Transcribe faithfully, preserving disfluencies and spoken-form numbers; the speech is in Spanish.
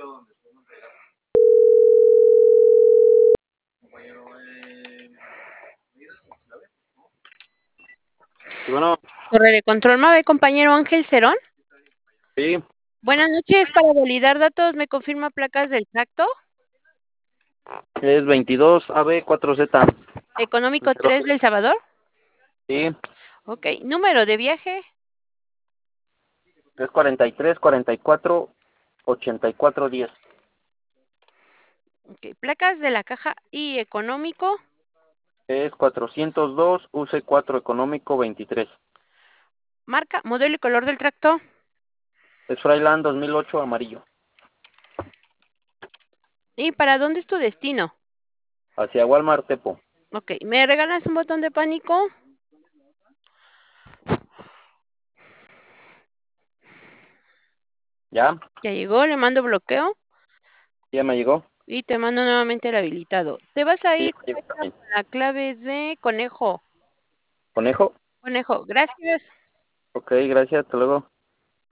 Sí, bueno, Torre de control Mave, compañero Ángel Cerón. sí, Buenas noches, para validar datos, ¿me confirma placas del tracto? es veintidós A B cuatro Z. Económico tres del Salvador. Sí, Ok, número de viaje. es cuarenta y tres, cuarenta y cuatro, ochenta y cuatro, diez. Ok, placas de la caja y económico. Es cuatrocientos dos U C cuatro económico veintitrés. Marca, modelo y color del tracto. Es Fryland dos mil ocho amarillo. ¿Y para dónde es tu destino? Hacia Walmart Tepo. Ok, ¿me regalas un botón de pánico? ¿Ya? Ya llegó, le mando bloqueo ¿Ya me llegó? y te mando nuevamente el habilitado. Te vas a Sí, ir me llegó con también. la clave de conejo. ¿Conejo? Conejo, gracias. Ok, gracias, hasta luego.